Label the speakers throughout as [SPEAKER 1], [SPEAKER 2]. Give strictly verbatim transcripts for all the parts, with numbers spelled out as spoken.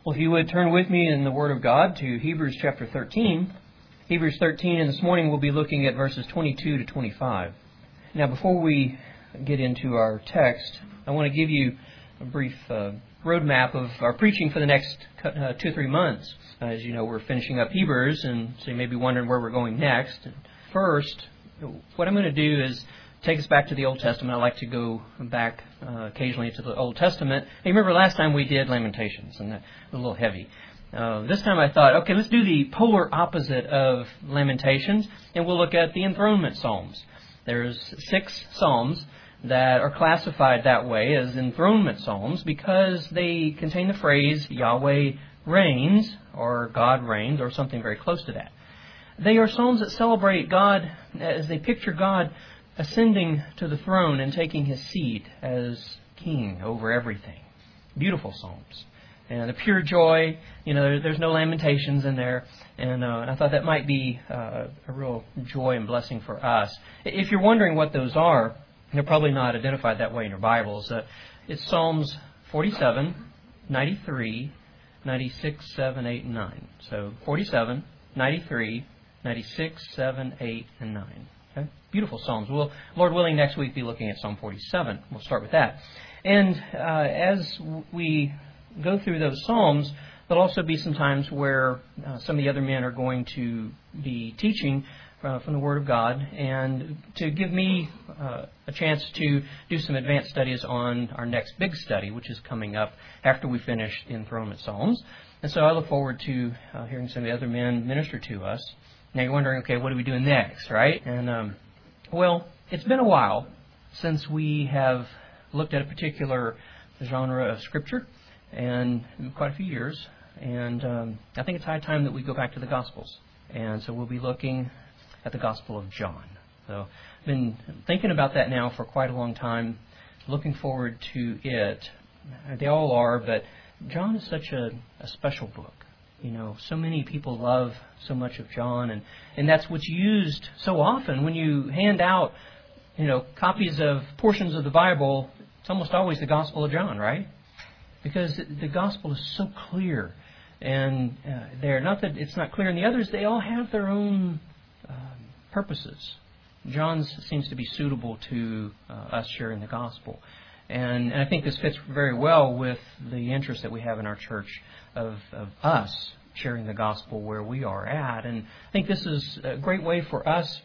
[SPEAKER 1] Well, if you would turn with me in the Word of God to Hebrews chapter thirteen. Hebrews thirteen, and this morning we'll be looking at verses twenty-two to twenty-five. Now, before we get into our text, I want to give you a brief uh, roadmap of our preaching for the next uh, two or three months. Uh, as you know, we're finishing up Hebrews, and so you may be wondering where we're going next. First, what I'm going to do is take us back to the Old Testament. I like to go back uh, occasionally to the Old Testament. Hey, remember last time we did Lamentations, and that was a little heavy. Uh, this time I thought, okay, let's do the polar opposite of Lamentations, and we'll look at the enthronement psalms. There's six psalms that are classified that way as enthronement psalms because they contain the phrase Yahweh reigns, or God reigns, or something very close to that. They are psalms that celebrate God as they picture God ascending to the throne and taking His seat as King over everything. Beautiful psalms. And the pure joy, you know, there's no lamentations in there. And uh, I thought that might be uh, a real joy and blessing for us. If you're wondering what those are, they're probably not identified that way in your Bibles. Uh, it's Psalms forty-seven, ninety-three, ninety-six, seven, eight, and nine. So forty-seven, ninety-three, ninety-six, seven, eight, and nine. Okay? Beautiful Psalms. We'll, Lord willing, next week be looking at Psalm forty-seven. We'll start with that. And uh, as we go through those Psalms, there'll also be some times where uh, some of the other men are going to be teaching uh, from the Word of God, and to give me uh, a chance to do some advanced studies on our next big study, which is coming up after we finish the enthronement Psalms. And so I look forward to uh, hearing some of the other men minister to us. Now you're wondering, okay, what are we doing next, right? And, um, well, it's been a while since we have looked at a particular genre of Scripture, and quite a few years. And um, I think it's high time that we go back to the Gospels. And so we'll be looking at the Gospel of John. So I've been thinking about that now for quite a long time, looking forward to it. They all are, but John is such a, a special book. You know, so many people love so much of John, and, and that's what's used so often when you hand out, you know, copies of portions of the Bible. It's almost always the Gospel of John, right? Because the Gospel is so clear, and uh, there, not that it's not clear in the others, they all have their own um, purposes. John's seems to be suitable to uh, us sharing the Gospel. And, and I think this fits very well with the interest that we have in our church of, of us sharing the gospel where we are at. And I think this is a great way for us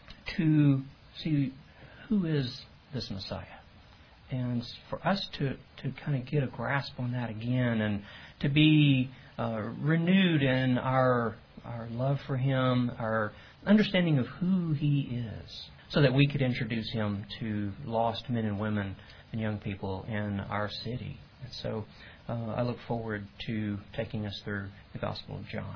[SPEAKER 1] to see who is this Messiah. And for us to, to kind of get a grasp on that again, and to be uh, renewed in our our love for Him, our understanding of who He is, so that we could introduce Him to lost men and women and young people in our city. And so uh, I look forward to taking us through the Gospel of John.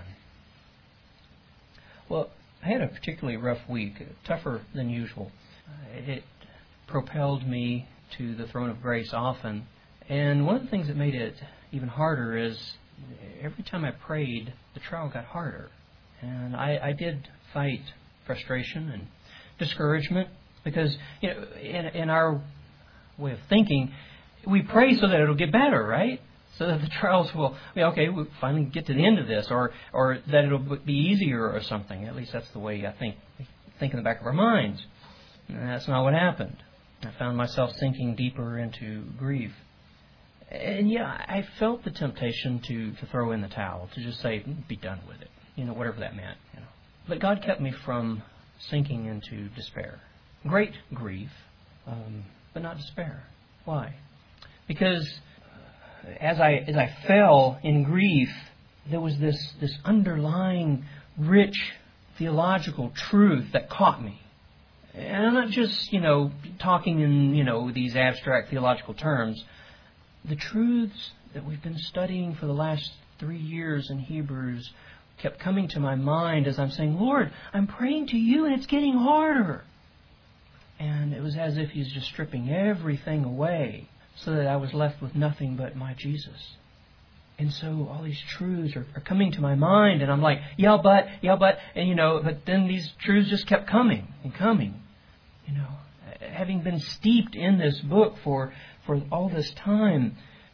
[SPEAKER 1] Well, I had a particularly rough week, tougher than usual. Uh, it propelled me to the throne of grace often. And one of the things that made it even harder is every time I prayed, the trial got harder. And I, I did fight frustration and discouragement because, you know, in, in our way of thinking, we pray so that it'll get better, right? So that the trials will, okay, we'll finally get to the end of this, or or that it'll be easier or something. At least that's the way I think, think in the back of our minds. And that's not what happened. I found myself sinking deeper into grief. And yeah, I felt the temptation to, to throw in the towel, to just say, be done with it, you know, whatever that meant. You know. But God kept me from sinking into despair. Great grief, um, but not despair. Why? Because as I as I fell in grief, there was this, this underlying rich theological truth that caught me. And I'm not just, you know, talking in, you know, these abstract theological terms. The truths that we've been studying for the last three years in Hebrews kept coming to my mind as I'm saying, Lord, I'm praying to you and it's getting harder. And it was as if He's just stripping everything away so that I was left with nothing but my Jesus. And so all these truths are, are coming to my mind, and I'm like, yeah, but, yeah, but, and you know, but then these truths just kept coming and coming. You know, having been steeped in this book for, for all this time,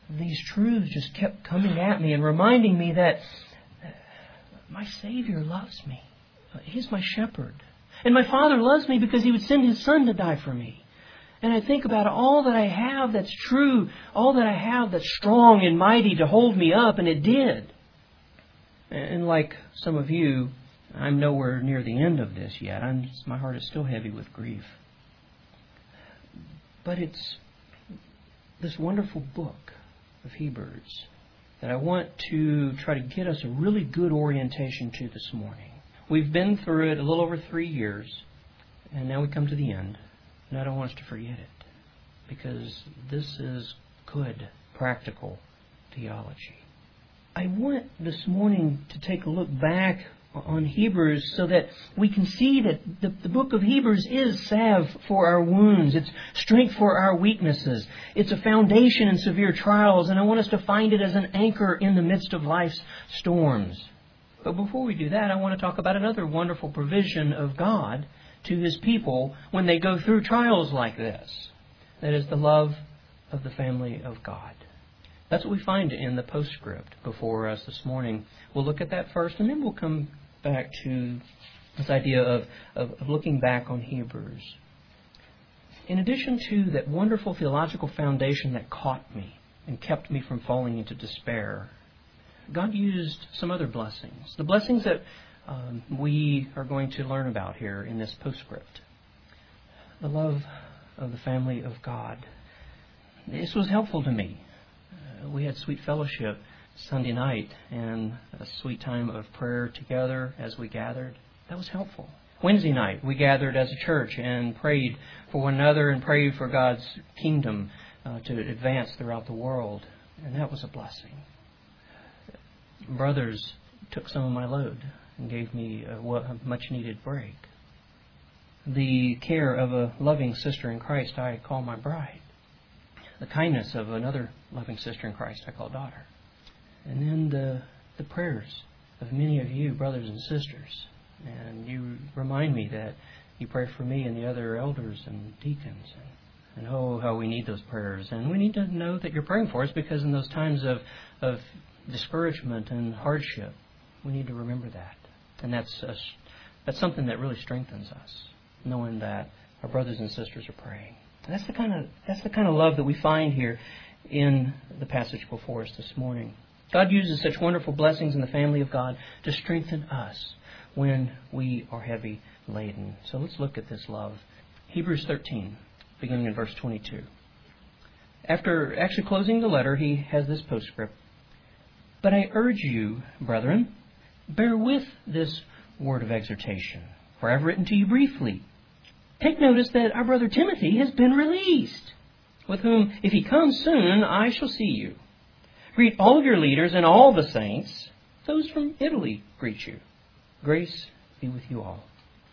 [SPEAKER 1] these truths just kept coming at me and reminding me that my Savior loves me. He's my shepherd. And my Father loves me because He would send His Son to die for me. And I think about all that I have that's true, all that I have that's strong and mighty to hold me up, and it did. And like some of you, I'm nowhere near the end of this yet. I'm just, my heart is still heavy with grief. But it's this wonderful book of Hebrews that I want to try to get us a really good orientation to this morning. We've been through it a little over three years, and now we come to the end. And I don't want us to forget it, because this is good, practical theology. I want this morning to take a look back on Hebrews so that we can see that the, the book of Hebrews is salve for our wounds. It's strength for our weaknesses. It's a foundation in severe trials, and I want us to find it as an anchor in the midst of life's storms. But before we do that, I want to talk about another wonderful provision of God to His people when they go through trials like this. That is the love of the family of God. That's what we find in the postscript before us this morning. We'll look at that first, and then we'll come back to this idea of, of, of looking back on Hebrews. In addition to that wonderful theological foundation that caught me and kept me from falling into despair, God used some other blessings. The blessings that um, we are going to learn about here in this postscript. The love of the family of God. This was helpful to me. Uh, we had sweet fellowship Sunday night and a sweet time of prayer together as we gathered. That was helpful. Wednesday night, we gathered as a church and prayed for one another and prayed for God's kingdom uh, to advance throughout the world. And that was a blessing. Brothers took some of my load and gave me a, a much-needed break. The care of a loving sister in Christ I call my bride. The kindness of another loving sister in Christ I call daughter. And then the, the prayers of many of you, brothers and sisters. And you remind me that you pray for me and the other elders and deacons. And, and oh, how we need those prayers. And we need to know that you're praying for us, because in those times of, of discouragement and hardship, we need to remember that. And that's a, that's something that really strengthens us, knowing that our brothers and sisters are praying. And that's the kind of that's the kind of love that we find here in the passage before us this morning. God uses such wonderful blessings in the family of God to strengthen us when we are heavy laden. So let's look at this love. Hebrews thirteen, beginning in verse twenty-two. After actually closing the letter, he has this postscript. But I urge you, brethren, bear with this word of exhortation, for I have written to you briefly. Take notice that our brother Timothy has been released, with whom, if he comes soon, I shall see you. Greet all of your leaders and all the saints. Those from Italy greet you. Grace be with you all.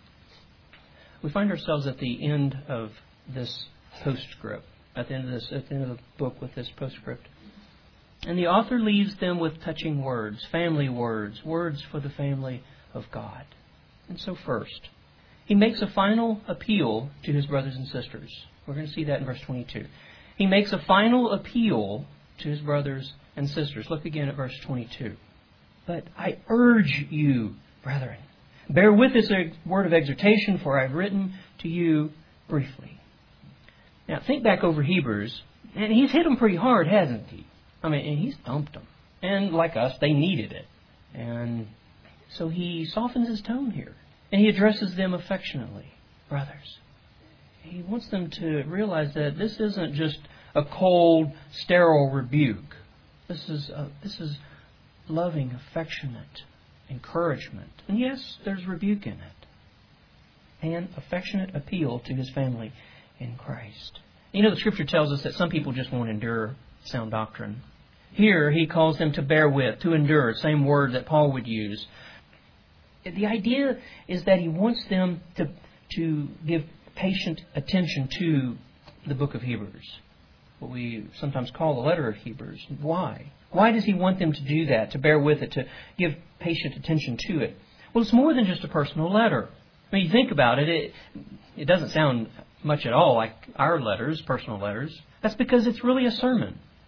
[SPEAKER 1] We find ourselves at the end of this postscript, at the end of this, at the end of the book with this postscript. And the author leaves them with touching words, family words, words for the family of God. And so first, he makes a final appeal to his brothers and sisters. We're going to see that in verse twenty-two. He makes a final appeal to his brothers and sisters. Look again at verse twenty-two. But I urge you, brethren, bear with this word of exhortation, for I've written to you briefly. Now think back over Hebrews, and he's hit them pretty hard, hasn't he? I mean, and he's thumped them. And like us, they needed it. And so he softens his tone here. And he addresses them affectionately. Brothers. He wants them to realize that this isn't just a cold, sterile rebuke. This is a, this is loving, affectionate encouragement. And yes, there's rebuke in it. And affectionate appeal to his family in Christ. You know, the Scripture tells us that some people just won't endure sound doctrine. Here, he calls them to bear with, to endure, same word that Paul would use. The idea is that he wants them to, to give patient attention to the book of Hebrews, what we sometimes call the letter of Hebrews. Why? Why does he want them to do that, to bear with it, to give patient attention to it? Well, it's more than just a personal letter. I mean, you think about it, it, it doesn't sound much at all like our letters, personal letters. That's because it's really a sermon.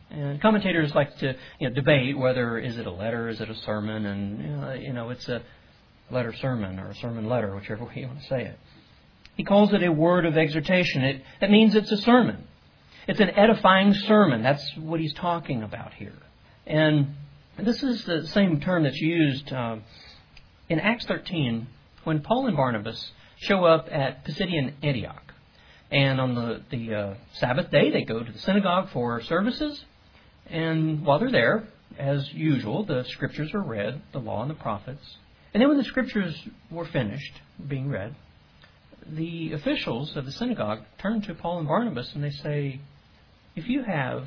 [SPEAKER 1] And commentators like to you know, debate whether is it a letter, is it a sermon, and you know, you know it's a letter sermon or a sermon letter, whichever way you want to say it. He calls it a word of exhortation. It, that means it's a sermon. It's an edifying sermon. That's what he's talking about here. And this is the same term that's used uh, in Acts thirteen when Paul and Barnabas show up at Pisidian Antioch. And on the, the uh, Sabbath day, they go to the synagogue for services. And while they're there, as usual, the Scriptures are read, the law and the prophets. And then when the Scriptures were finished being read, the officials of the synagogue turn to Paul and Barnabas and they say, if you have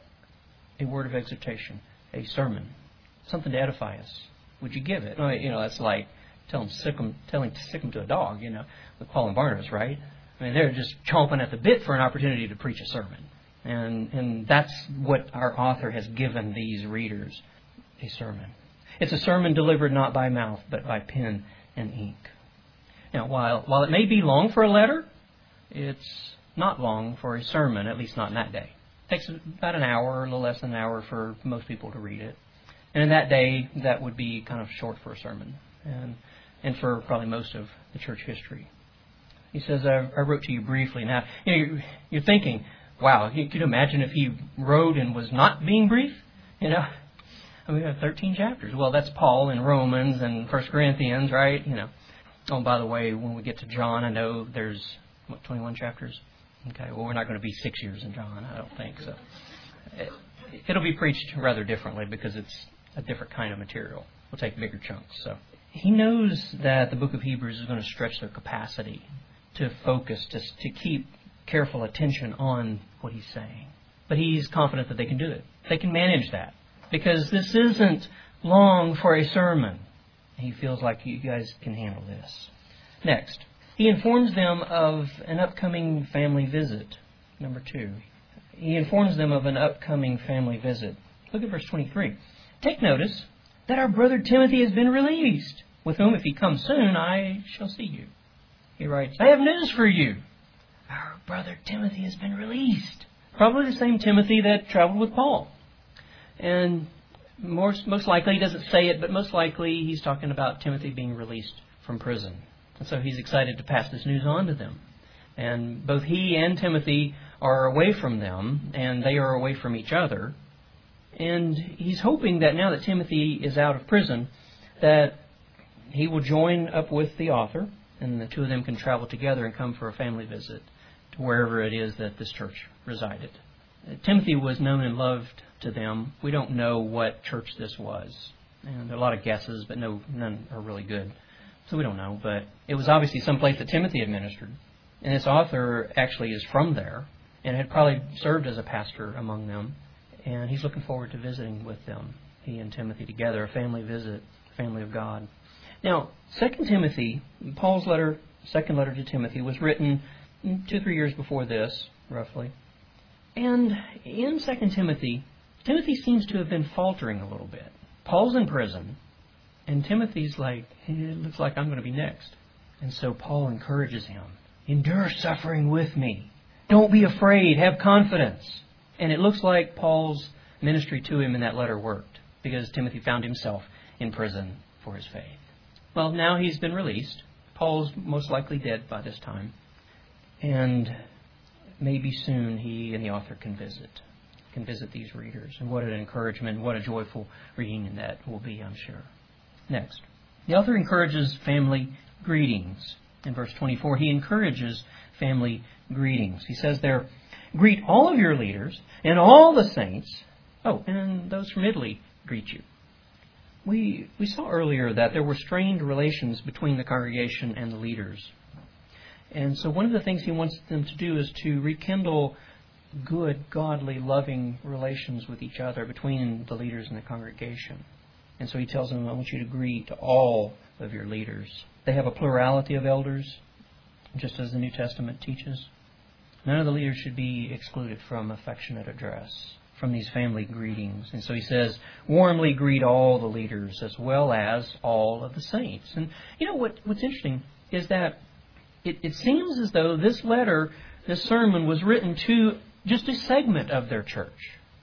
[SPEAKER 1] a word of exhortation, a sermon, something to edify us, would you give it? You know, that's like telling sick 'em, telling sick 'em to a dog, you know, with Paul and Barnabas, right? I mean, they're just chomping at the bit for an opportunity to preach a sermon. And and that's what our author has given these readers, a sermon. It's a sermon delivered not by mouth, but by pen and ink. Now, while while it may be long for a letter, it's not long for a sermon, at least not in that day. It takes about an hour, or a little less than an hour for most people to read it. And in that day, that would be kind of short for a sermon, and and for probably most of the church history. He says, I, I wrote to you briefly. Now, you know, you're, you're thinking, wow, you could imagine if he wrote and was not being brief? You know, I mean, we have thirteen chapters. Well, that's Paul in Romans and First Corinthians, right? You know. Oh, by the way, when we get to John, I know there's, what, twenty-one chapters? Okay, well, we're not going to be six years in John, I don't think so. It, it'll be preached rather differently because it's a different kind of material. We'll take bigger chunks. So he knows that the book of Hebrews is going to stretch their capacity to focus, to, to keep careful attention on what he's saying. But he's confident that they can do it. They can manage that. Because this isn't long for a sermon. He feels like you guys can handle this. Next, he informs them of an upcoming family visit. Number two. He informs them of an upcoming family visit. Look at verse twenty-three. Take notice that our brother Timothy has been released, with whom, if he comes soon, I shall see you. He writes, I have news for you. Our brother Timothy has been released. Probably the same Timothy that traveled with Paul. And more, most likely, he doesn't say it, but most likely he's talking about Timothy being released from prison. And so he's excited to pass this news on to them. And both he and Timothy are away from them, and they are away from each other. And he's hoping that now that Timothy is out of prison, that he will join up with the author, and the two of them can travel together and come for a family visit to wherever it is that this church resided. Timothy was known and loved to them. We don't know what church this was. And there are a lot of guesses, but no, none are really good. So we don't know. But it was obviously someplace that Timothy had ministered. And this author actually is from there and had probably served as a pastor among them. And he's looking forward to visiting with them, he and Timothy together, a family visit, family of God. Now, Second Timothy, Paul's letter, second letter to Timothy, was written two or three years before this, roughly. And in Second Timothy, Timothy seems to have been faltering a little bit. Paul's in prison, and Timothy's like, it looks like I'm going to be next. And so Paul encourages him, endure suffering with me. Don't be afraid, have confidence. And it looks like Paul's ministry to him in that letter worked, because Timothy found himself in prison for his faith. Well, now he's been released. Paul's most likely dead by this time. And maybe soon he and the author can visit, can visit these readers. And what an encouragement, what a joyful reunion that will be, I'm sure. Next, the author encourages family greetings. In verse twenty-four, he encourages family greetings. He says there, greet all of your leaders and all the saints. Oh, and those from Italy greet you. We we saw earlier that there were strained relations between the congregation and the leaders. And so one of the things he wants them to do is to rekindle good, godly, loving relations with each other between the leaders and the congregation. And so he tells them, I want you to greet all of your leaders. They have a plurality of elders, just as the New Testament teaches. None of the leaders should be excluded from affectionate address, from these family greetings. And so he says, warmly greet all the leaders as well as all of the saints. And you know what? What's interesting is that it, it seems as though this letter, this sermon, was written to just a segment of their church.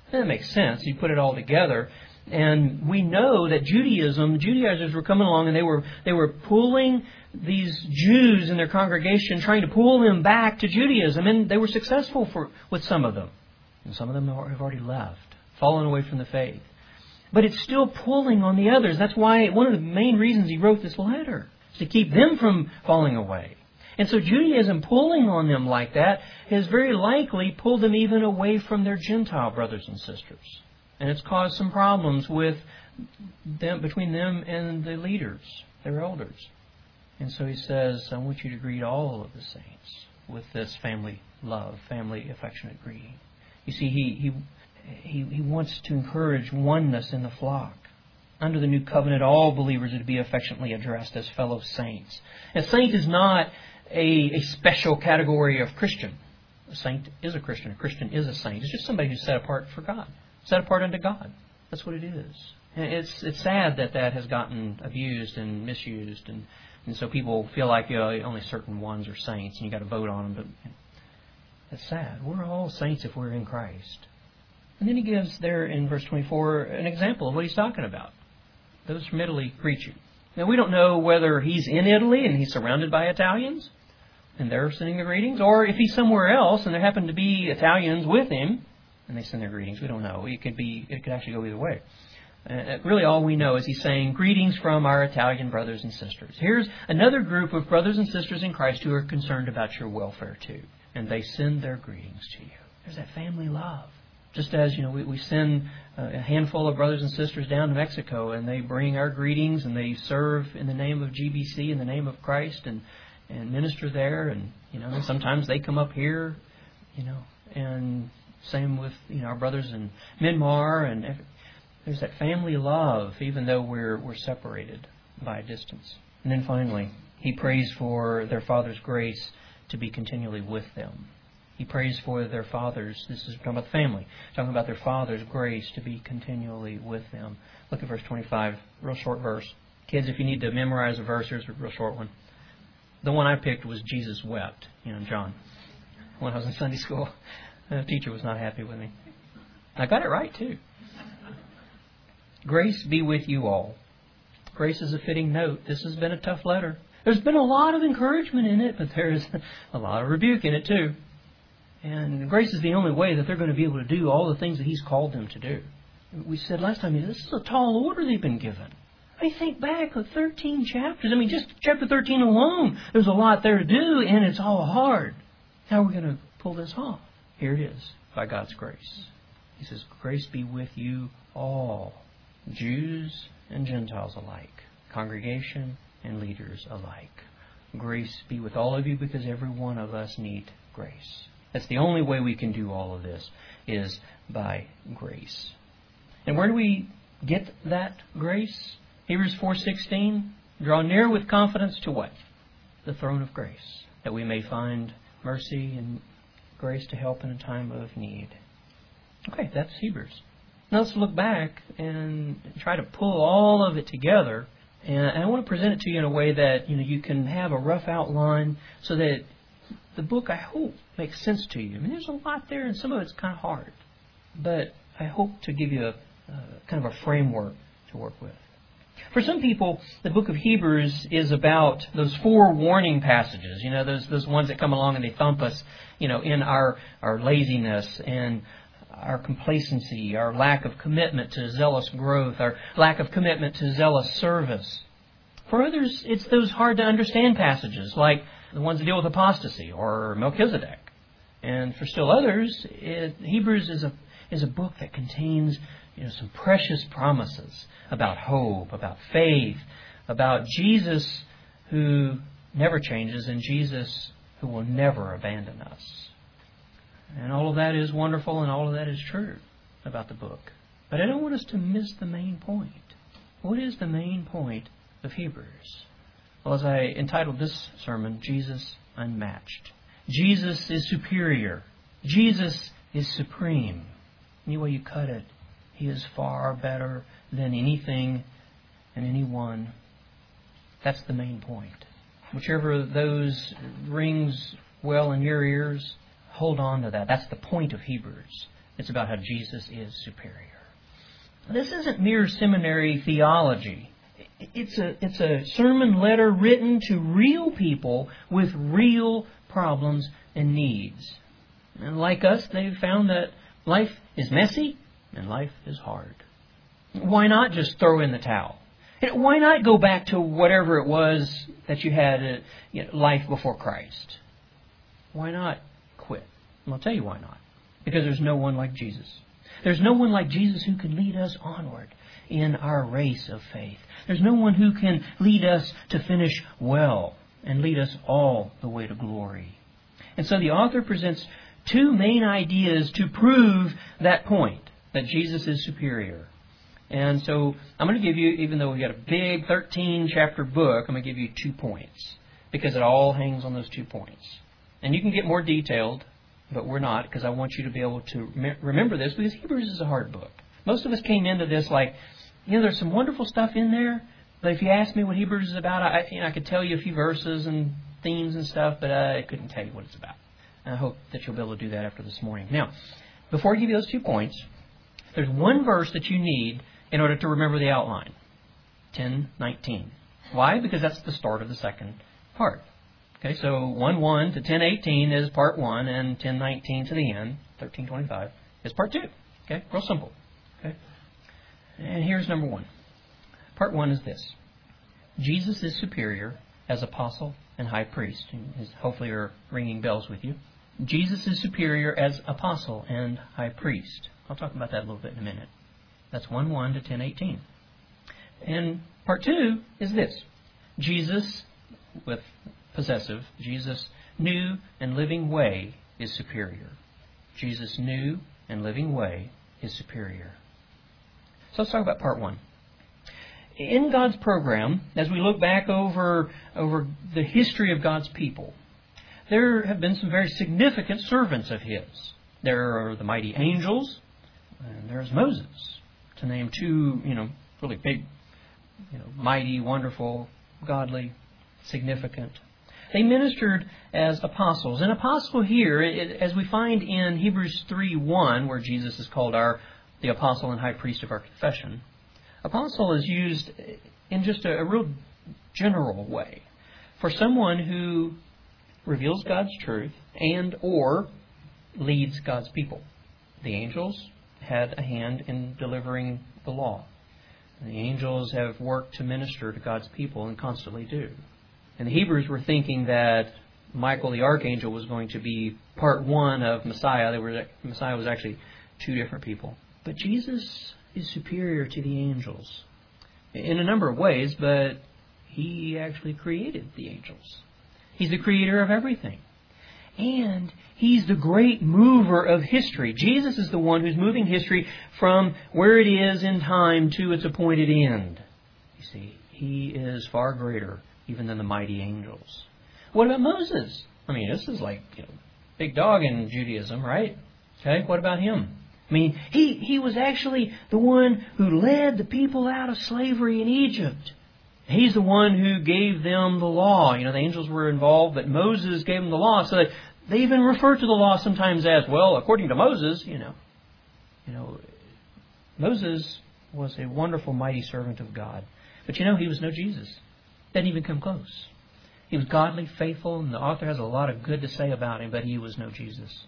[SPEAKER 1] That makes sense. You put it all together. And we know that Judaism, Judaizers were coming along and they were they were pulling these Jews in their congregation, trying to pull them back to Judaism. And they were successful for with some of them. And some of them have already left, fallen away from the faith. But it's still pulling on the others. That's why one of the main reasons he wrote this letter is to keep them from falling away. And so Judaism pulling on them like that has very likely pulled them even away from their Gentile brothers and sisters. And it's caused some problems with them, between them and the leaders, their elders. And so he says, I want you to greet all of the saints with this family love, family affectionate greeting. You see, he, he, he, he wants to encourage oneness in the flock. Under the new covenant, all believers are to be affectionately addressed as fellow saints. A saint is not a, a special category of Christian. A saint is a Christian. A Christian is a saint. It's just somebody who's set apart for God. Set apart unto God. That's what it is. And it's it's sad that that has gotten abused and misused, and, and so people feel like, you know, only certain ones are saints and you got to vote on them. But it's sad. We're all saints if we're in Christ. And then he gives there in verse twenty-four an example of what he's talking about. Those from Italy greet you. Now we don't know whether he's in Italy and he's surrounded by Italians and they're sending the greetings, or if he's somewhere else and there happen to be Italians with him and they send their greetings. We don't know. It could be. It could actually go either way. Uh, really, all we know is he's saying, greetings from our Italian brothers and sisters. Here's another group of brothers and sisters in Christ who are concerned about your welfare too. And they send their greetings to you. There's that family love. Just as, you know, we, we send a handful of brothers and sisters down to Mexico and they bring our greetings and they serve in the name of G B C, in the name of Christ, and, and minister there. And, you know, sometimes they come up here, you know, and same with, you know, our brothers in Myanmar, and every, there's that family love, even though we're we're separated by a distance. And then finally, he prays for their Father's grace to be continually with them. He prays for their Father's, this is talking about the family, talking about their Father's grace to be continually with them. Look at verse twenty-five, real short verse. Kids, if you need to memorize a verse, here's a real short one. The one I picked was Jesus wept, you know, John, when I was in Sunday school. The teacher was not happy with me. I got it right, too. Grace be with you all. Grace is a fitting note. This has been a tough letter. There's been a lot of encouragement in it, but there's a lot of rebuke in it, too. And grace is the only way that they're going to be able to do all the things that He's called them to do. We said last time, this is a tall order they've been given. I mean, think back, the thirteen chapters. I mean, just chapter thirteen alone, there's a lot there to do, and it's all hard. How are we going to pull this off? Here it is, by God's grace. He says, grace be with you all, Jews and Gentiles alike, congregation and leaders alike. Grace be with all of you, because every one of us need grace. That's the only way we can do all of this, is by grace. And where do we get that grace? Hebrews four sixteen, draw near with confidence to what? The throne of grace, that we may find mercy and grace to help in a time of need. Okay, that's Hebrews. Now let's look back and try to pull all of it together. And I want to present it to you in a way that, you know, you can have a rough outline so that the book, I hope, makes sense to you. I mean, there's a lot there, and some of it's kind of hard. But I hope to give you a uh, kind of a framework to work with. For some people, the book of Hebrews is about those four warning passages. You know, those those ones that come along and they thump us, you know, in our, our laziness and our complacency, our lack of commitment to zealous growth, our lack of commitment to zealous service. For others, it's those hard to understand passages, like the ones that deal with apostasy or Melchizedek. And for still others, it, Hebrews is a is a book that contains, you know, some precious promises about hope, about faith, about Jesus who never changes, and Jesus who will never abandon us. And all of that is wonderful, and all of that is true about the book. But I don't want us to miss the main point. What is the main point of Hebrews? Well, as I entitled this sermon, Jesus Unmatched. Jesus is superior. Jesus is supreme. Any way you cut it, He is far better than anything and anyone. That's the main point. Whichever of those rings well in your ears, hold on to that. That's the point of Hebrews. It's about how Jesus is superior. This isn't mere seminary theology. It's a, it's a sermon letter written to real people with real problems and needs. And like us, they've found that life is messy and life is hard. Why not just throw in the towel? Why not go back to whatever it was that you had uh, you know, life before Christ? Why not quit? And I'll tell you why not. Because there's no one like Jesus. There's no one like Jesus who can lead us onward in our race of faith. There's no one who can lead us to finish well and lead us all the way to glory. And so the author presents two main ideas to prove that point, that Jesus is superior. And so I'm going to give you, even though we've got a big thirteen chapter book, I'm going to give you two points, because it all hangs on those two points. And you can get more detailed, but we're not, because I want you to be able to remember this, because Hebrews is a hard book. Most of us came into this like, you know, there's some wonderful stuff in there, but if you ask me what Hebrews is about, I, you know, I could tell you a few verses and themes and stuff, but I couldn't tell you what it's about. And I hope that you'll be able to do that after this morning. Now, before I give you those two points, there's one verse that you need in order to remember the outline. ten nineteen. Why? Because that's the start of the second part. Okay, so one one to ten eighteen is part one, and ten nineteen to the end, thirteen twenty-five, is part two. Okay, real simple. Okay, and here's number one. Part one is this: Jesus is superior as apostle and high priest. And hopefully, are ringing bells with you. Jesus is superior as apostle and high priest. I'll talk about that a little bit in a minute. That's one one to ten eighteen. And part two is this: Jesus, with possessive, Jesus' new and living way is superior. Jesus' new and living way is superior. So let's talk about part one. In God's program, as we look back over, over the history of God's people, there have been some very significant servants of His. There are the mighty angels, and there's Moses, to name two, you know, really big, you know, mighty, wonderful, godly, significant. They ministered as apostles. An apostle here, as we find in Hebrews three one, where Jesus is called our the apostle and high priest of our confession, apostle is used in just a, a real general way for someone who reveals God's truth and or leads God's people. The angels had a hand in delivering the law. The angels have worked to minister to God's people and constantly do. And the Hebrews were thinking that Michael the archangel was going to be part one of Messiah. They were, Messiah was actually two different people. But Jesus is superior to the angels in a number of ways, but He actually created the angels. He's the creator of everything. And He's the great mover of history. Jesus is the one who's moving history from where it is in time to its appointed end. You see, He is far greater even than the mighty angels. What about Moses? I mean, this is like, you know, big dog in Judaism, right? Okay, what about him? I mean, he, he was actually the one who led the people out of slavery in Egypt. He's the one who gave them the law. You know, the angels were involved, but Moses gave them the law. So they, they even refer to the law sometimes as, well, according to Moses, you know. You know, Moses was a wonderful, mighty servant of God. But you know, he was no Jesus. Didn't even come close. He was godly, faithful, and the author has a lot of good to say about him, but he was no Jesus.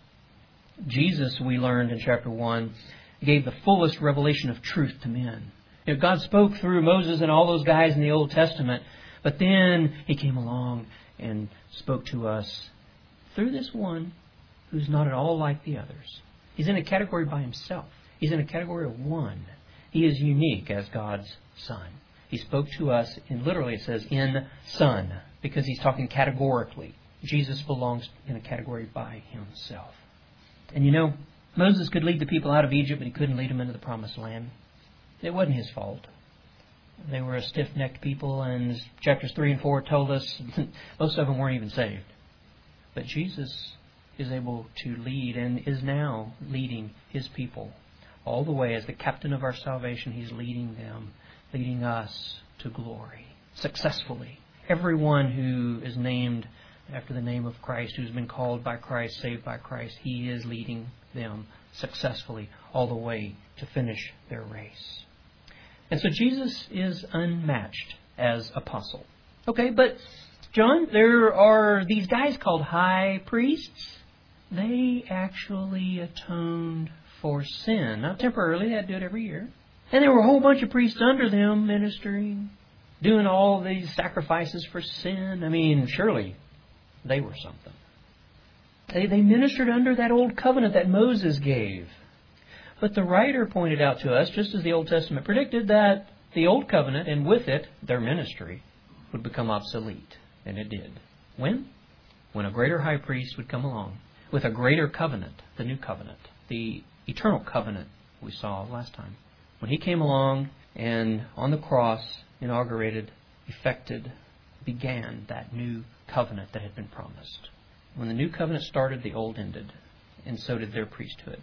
[SPEAKER 1] Jesus, we learned in chapter one, gave the fullest revelation of truth to men. You know, God spoke through Moses and all those guys in the Old Testament, but then He came along and spoke to us through this one who's not at all like the others. He's in a category by himself. He's in a category of one. He is unique as God's Son. He spoke to us, and literally it says, in Son, because He's talking categorically. Jesus belongs in a category by Himself. And you know, Moses could lead the people out of Egypt, but he couldn't lead them into the Promised Land. It wasn't his fault. They were a stiff-necked people, and as chapters three and four told us, most of them weren't even saved. But Jesus is able to lead and is now leading His people all the way as the captain of our salvation. He's leading them, leading us to glory successfully. Everyone who is named after the name of Christ, who's been called by Christ, saved by Christ, He is leading them successfully all the way to finish their race. And so Jesus is unmatched as apostle. Okay, but John, there are these guys called high priests. They actually atoned for sin. Not temporarily, they had to do it every year. And there were a whole bunch of priests under them ministering, doing all these sacrifices for sin. I mean, surely they were something. They, they ministered under that old covenant that Moses gave. But the writer pointed out to us, just as the Old Testament predicted, that the old covenant, and with it, their ministry, would become obsolete. And it did. When? When a greater high priest would come along with a greater covenant, the new covenant, the eternal covenant we saw last time. When He came along and on the cross inaugurated, effected, began that new covenant that had been promised. When the new covenant started, the old ended, and so did their priesthood.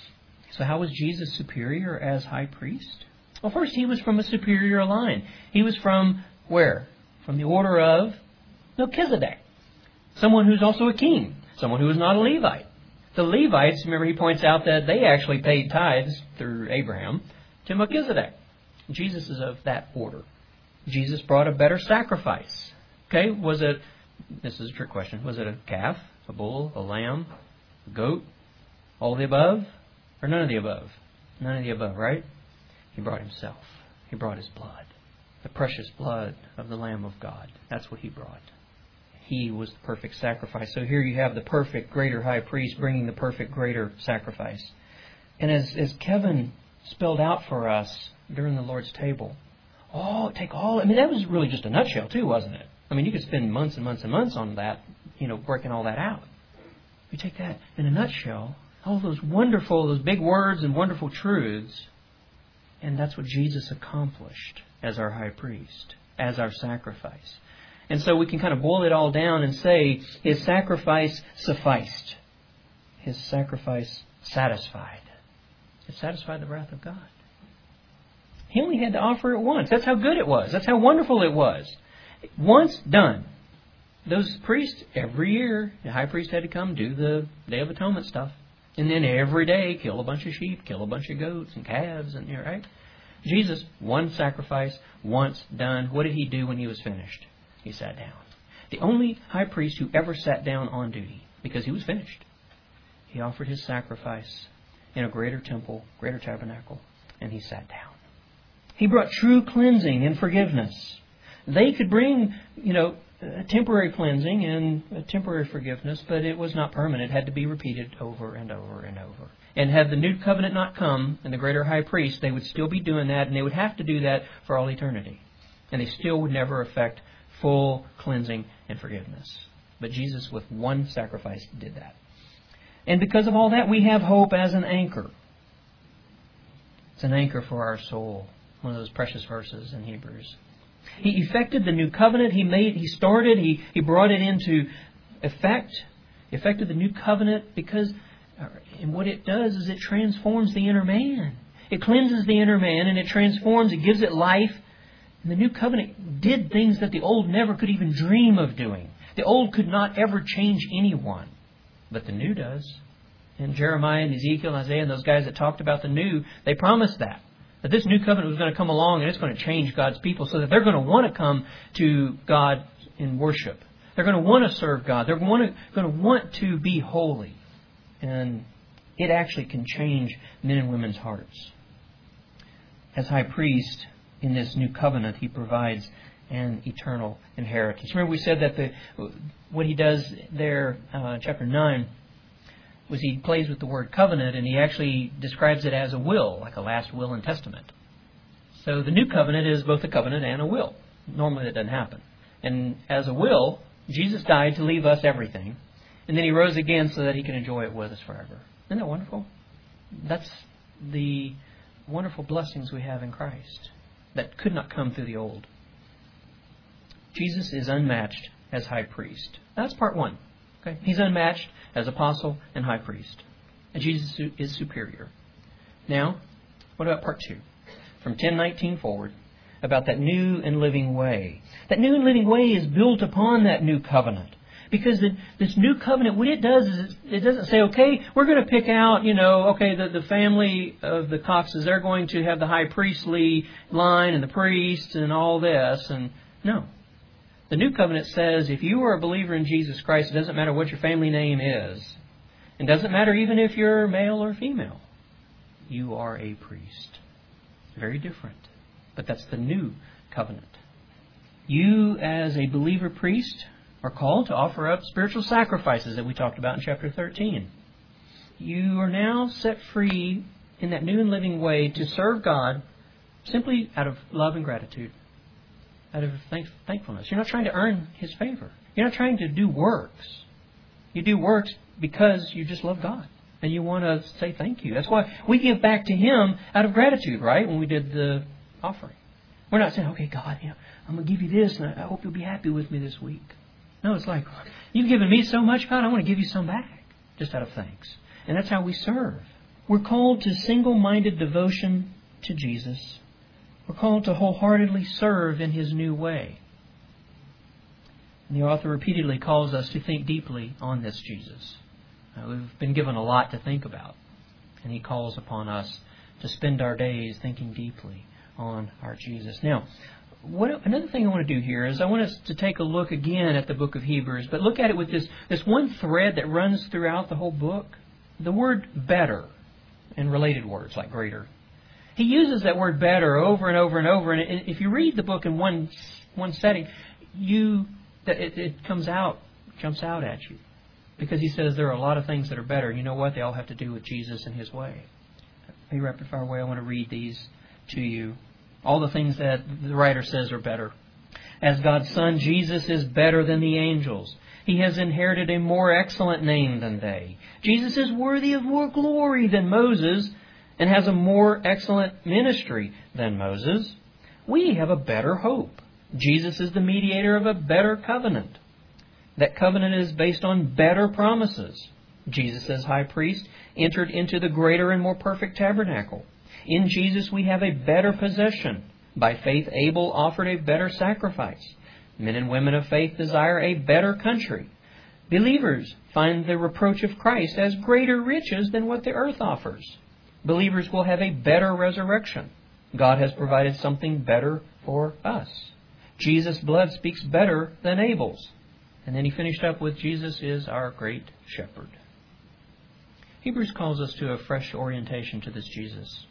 [SPEAKER 1] So how was Jesus superior as high priest? Well, first, He was from a superior line. He was from where? From the order of Melchizedek. Someone who's also a king. Someone who was not a Levite. The Levites, remember, He points out that they actually paid tithes through Abraham to Melchizedek. Jesus is of that order. Jesus brought a better sacrifice. Okay, was it, this is a trick question, was it a calf, a bull, a lamb, a goat, all of the above, or none of the above? None of the above, right? He brought Himself. He brought His blood. The precious blood of the Lamb of God. That's what He brought. He was the perfect sacrifice. So here you have the perfect greater high priest bringing the perfect greater sacrifice. And as, as Kevin spelled out for us during the Lord's table, oh, take all, I mean, that was really just a nutshell too, wasn't it? I mean, you could spend months and months and months on that, you know, working all that out. You take that in a nutshell, all those wonderful, those big words and wonderful truths, and that's what Jesus accomplished as our high priest, as our sacrifice. And so we can kind of boil it all down and say His sacrifice sufficed. His sacrifice satisfied. It satisfied the wrath of God. He only had to offer it once. That's how good it was. That's how wonderful it was. Once done. Those priests, every year, the high priest had to come do the Day of Atonement stuff. And then every day, kill a bunch of sheep, kill a bunch of goats and calves, and right? Jesus, one sacrifice, once done. What did He do when He was finished? He sat down. The only high priest who ever sat down on duty, because He was finished. He offered His sacrifice in a greater temple, greater tabernacle, and He sat down. He brought true cleansing and forgiveness. They could bring, you know, a temporary cleansing and a temporary forgiveness, but it was not permanent. It had to be repeated over and over and over. And had the new covenant not come and the greater high priest, they would still be doing that, and they would have to do that for all eternity. And they still would never affect full cleansing and forgiveness. But Jesus, with one sacrifice, did that. And because of all that, we have hope as an anchor. It's an anchor for our soul. One of those precious verses in Hebrews. He effected the new covenant. He made, he started, he, he brought it into effect. He effected the new covenant because, and what it does is it transforms the inner man. It cleanses the inner man and it transforms, it gives it life. And the new covenant did things that the old never could even dream of doing. The old could not ever change anyone. But the new does. And Jeremiah and Ezekiel and Isaiah and those guys that talked about the new, they promised that. That this new covenant was going to come along and it's going to change God's people so that they're going to want to come to God in worship. They're going to want to serve God. They're going to, going to want to be holy. And it actually can change men and women's hearts. As high priest in this new covenant, He provides an eternal inheritance. Remember we said that the what He does there, uh, chapter nine, was He plays with the word covenant, and He actually describes it as a will, like a last will and testament. So the new covenant is both a covenant and a will. Normally that doesn't happen. And as a will, Jesus died to leave us everything, and then He rose again so that He can enjoy it with us forever. Isn't that wonderful? That's the wonderful blessings we have in Christ that could not come through the old. Jesus is unmatched as high priest. That's part one. Okay? He's unmatched as apostle and high priest. And Jesus is superior. Now, what about part two? From ten nineteen forward, about that new and living way. That new and living way is built upon that new covenant. Because the, this new covenant, what it does is it doesn't say, okay, we're going to pick out, you know, okay, the, the family of the Coxes, they're going to have the high priestly line and the priests and all this. And no. The new covenant says if you are a believer in Jesus Christ, it doesn't matter what your family name is. It doesn't matter even if you're male or female. You are a priest. Very different. But that's the new covenant. You, as a believer priest, are called to offer up spiritual sacrifices that we talked about in chapter thirteen. You are now set free in that new and living way to serve God simply out of love and gratitude, out of thank- thankfulness. You're not trying to earn His favor. You're not trying to do works. You do works because you just love God and you want to say thank you. That's why we give back to Him out of gratitude, right, when we did the offering. We're not saying, okay, God, you know, I'm going to give you this and I hope you'll be happy with me this week. No, it's like, you've given me so much, God, I want to give you some back, just out of thanks. And that's how we serve. We're called to single-minded devotion to Jesus. We're called to wholeheartedly serve in His new way. And the author repeatedly calls us to think deeply on this Jesus. Uh, we've been given a lot to think about. And He calls upon us to spend our days thinking deeply on our Jesus. Now, What, another thing I want to do here is I want us to take a look again at the book of Hebrews, but look at it with this, this one thread that runs throughout the whole book. The word better and related words like greater. He uses that word better over and over and over, and if you read the book in one one setting, you it, it comes out, jumps out at you. Because he says there are a lot of things that are better. You know what? They all have to do with Jesus and His way. In a rapid fire way, I want to read these to you. All the things that the writer says are better. As God's Son, Jesus is better than the angels. He has inherited a more excellent name than they. Jesus is worthy of more glory than Moses and has a more excellent ministry than Moses. We have a better hope. Jesus is the mediator of a better covenant. That covenant is based on better promises. Jesus, as high priest, entered into the greater and more perfect tabernacle. In Jesus we have a better possession. By faith Abel offered a better sacrifice. Men and women of faith desire a better country. Believers find the reproach of Christ as greater riches than what the earth offers. Believers will have a better resurrection. God has provided something better for us. Jesus' blood speaks better than Abel's. And then he finished up with Jesus is our great shepherd. Hebrews calls us to a fresh orientation to this Jesus.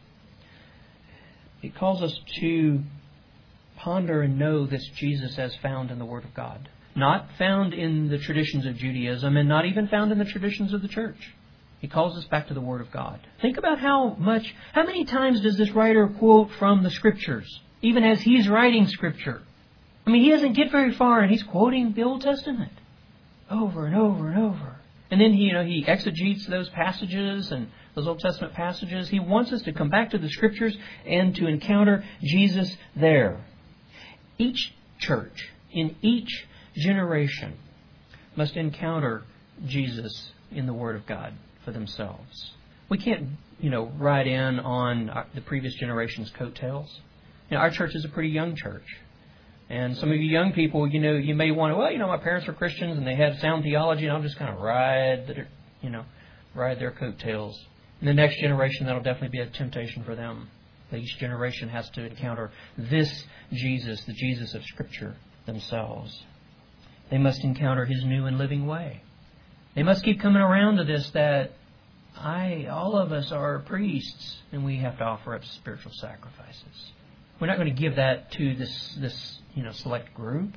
[SPEAKER 1] It calls us to ponder and know this Jesus as found in the Word of God. Not found in the traditions of Judaism and not even found in the traditions of the church. He calls us back to the Word of God. Think about how much, how many times does this writer quote from the Scriptures, even as he's writing Scripture? I mean, he doesn't get very far and he's quoting the Old Testament over and over and over. And then he, you know, he exegetes those passages and those Old Testament passages. He wants us to come back to the Scriptures and to encounter Jesus there. Each church, in each generation, must encounter Jesus in the Word of God for themselves. We can't, you know, ride in on the previous generation's coattails. You know, our church is a pretty young church. And some of you young people, you know, you may want to, well, you know, my parents were Christians and they had sound theology and I'll just kind of ride, the, you know, ride their coattails. In the next generation, that'll definitely be a temptation for them. Each generation has to encounter this Jesus, the Jesus of Scripture themselves. They must encounter His new and living way. They must keep coming around to this that I, all of us are priests and we have to offer up spiritual sacrifices. We're not going to give that to this, this, you know, select group.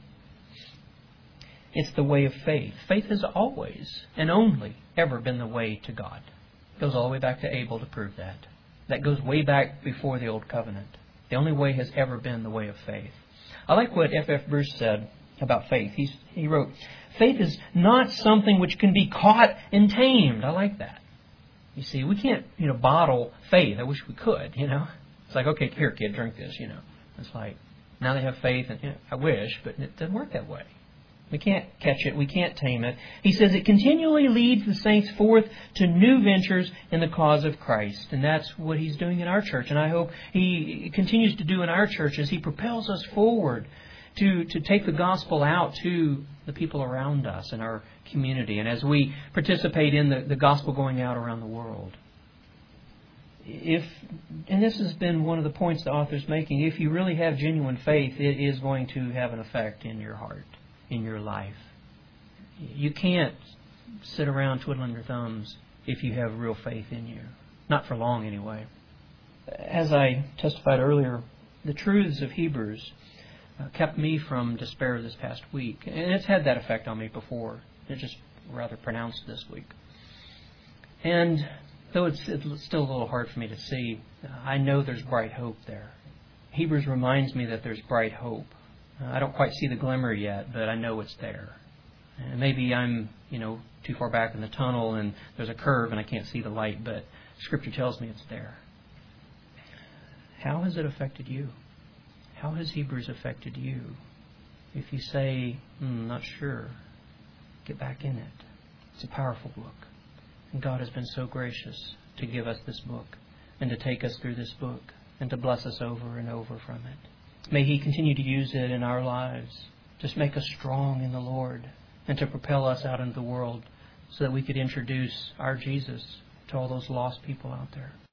[SPEAKER 1] It's the way of faith. Faith has always and only ever been the way to God. It goes all the way back to Abel to prove that. That goes way back before the Old Covenant. The only way has ever been the way of faith. I like what F F Bruce said about faith. He's, he wrote, faith is not something which can be caught and tamed. I like that. You see, we can't, you know, bottle faith. I wish we could, you know. It's like, okay, here, kid, drink this, you know. It's like, now they have faith, and you know, I wish, but it doesn't work that way. We can't catch it. We can't tame it. He says it continually leads the saints forth to new ventures in the cause of Christ. And that's what He's doing in our church. And I hope He continues to do in our church as He propels us forward to, to take the gospel out to the people around us in our community, and as we participate in the, the gospel going out around the world. If, and this has been one of the points the author's making, if you really have genuine faith, it is going to have an effect in your heart, in your life. You can't sit around twiddling your thumbs if you have real faith in you. Not for long, anyway. As I testified earlier, the truths of Hebrews uh, kept me from despair this past week. And it's had that effect on me before. It's just rather pronounced this week. And though it's, it's still a little hard for me to see, I know there's bright hope there. Hebrews reminds me that there's bright hope. Uh, I don't quite see the glimmer yet, but I know it's there. And maybe I'm, you know, too far back in the tunnel and there's a curve and I can't see the light, but Scripture tells me it's there. How has it affected you? How has Hebrews affected you? If you say, hmm, not sure, get back in it. It's a powerful book. And God has been so gracious to give us this book and to take us through this book and to bless us over and over from it. May He continue to use it in our lives, just make us strong in the Lord and to propel us out into the world so that we could introduce our Jesus to all those lost people out there.